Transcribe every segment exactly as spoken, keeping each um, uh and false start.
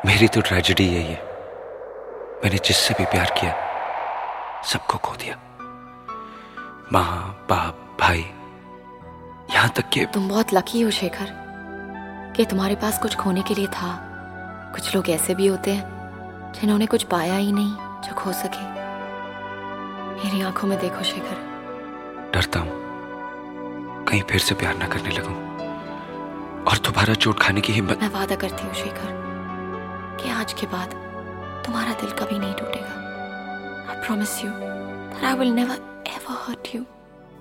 मेरी तो ट्रेजेडी यही है, मैंने जिससे भी प्यार किया सबको खो दिया। माँ, बाप, भाई, यहाँ तक कि तुम बहुत लकी हो शेखर कि तुम्हारे पास कुछ खोने के लिए था। कुछ लोग ऐसे भी होते हैं जिन्होंने कुछ पाया ही नहीं जो खो सके। मेरी आंखों में देखो शेखर। डरता हूँ कहीं फिर से प्यार ना करने लगूं और दोबारा चोट खाने की हिम्मत। मैं वादा करती हूँ शेखर कि आज के बाद तुम्हारा दिल कभी नहीं टूटेगा। I promise you that I will never ever hurt you.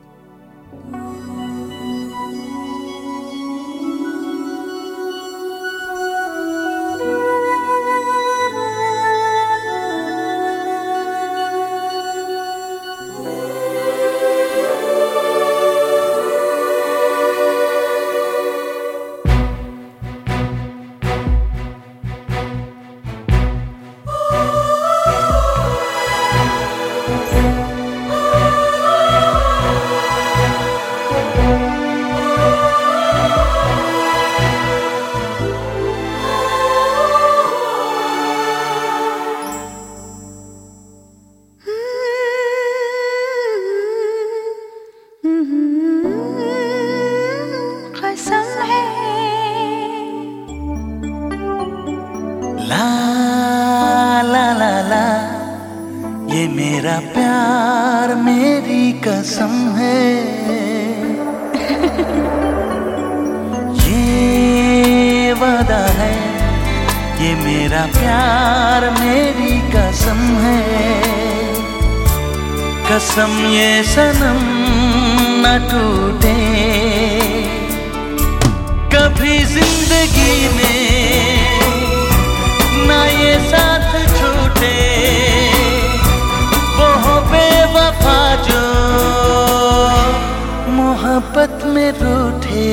ला ला ला ला, ये मेरा प्यार मेरी कसम है। ये वादा है, ये मेरा प्यार मेरी कसम है। कसम ये सनम न टूटे कभी जिंदगी में, ना ये साथ छूटे वो हो बेवफा जो मोहब्बत में रूठे।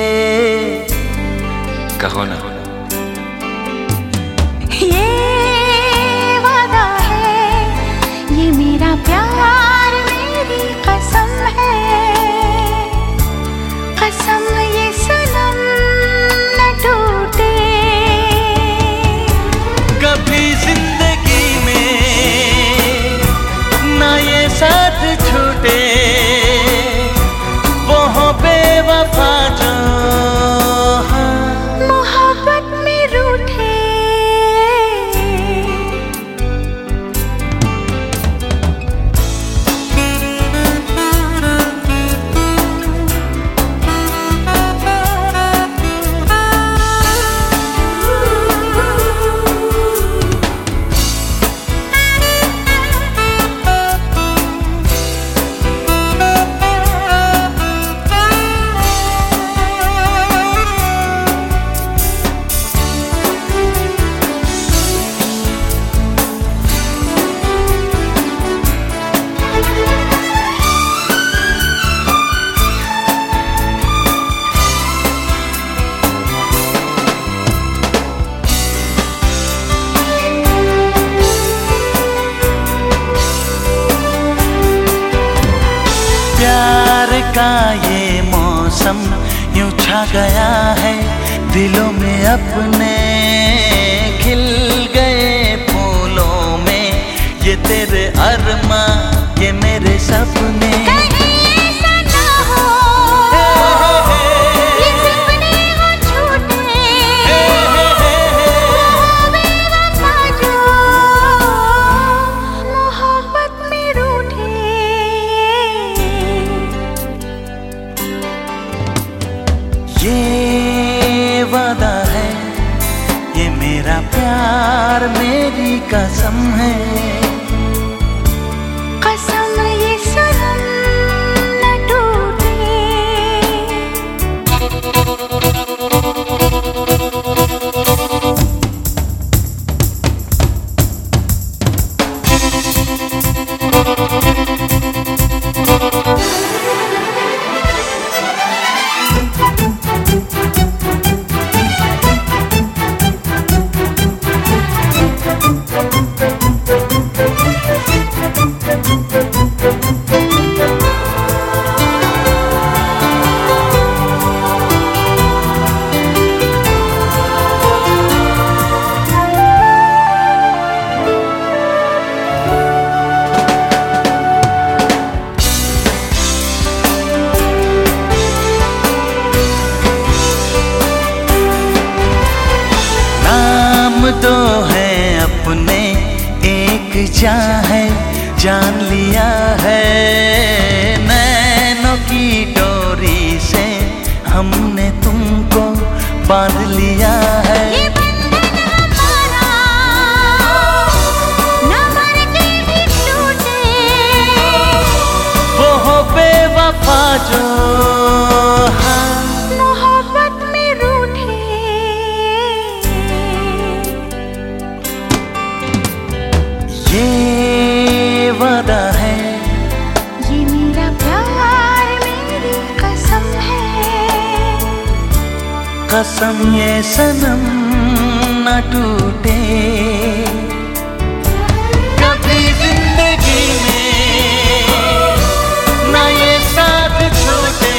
कहो ना। ये वादा है, ये मेरा प्यार मेरी कसम है। कसम ये सनम न टूटे कभी जिंदगी में, ना ये साथ छूटे वो हो बेवफा जो मोहब्बत में रूठे। प्यार का ये मौसम यूं छा गया है दिलों में अपने, खिल गए फूलों में ये तेरे अरमा, ये मेरे सपने। ये वादा है, ये मेरा प्यार मेरी कसम है। कसम ये सनम न टूटे चाहे जान लिया है। नैनों की डोरी से हमने तुमको बांध लिया है। ये बंधन हमारा न मर के भी टूटे। वो हो बेवफा जो हाँ मोहब्बत में रूठे। ये वादा है, ये मेरा प्यार मेरी कसम है। कसम ये सनम न टूटे। कभी जिंदगी में न ये साथ छूटे।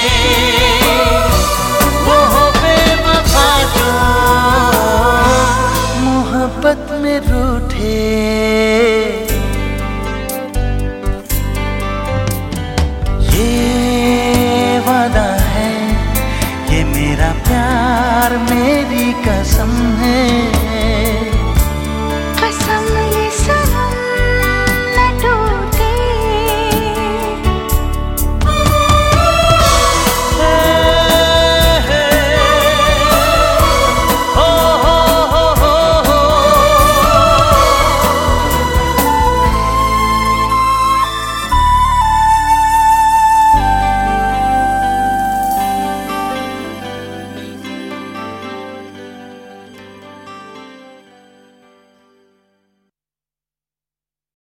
वो हो बेवफा जो मोहब्बत में रूठे। ये वादा है, ये मेरा प्यार मेरी कसम है।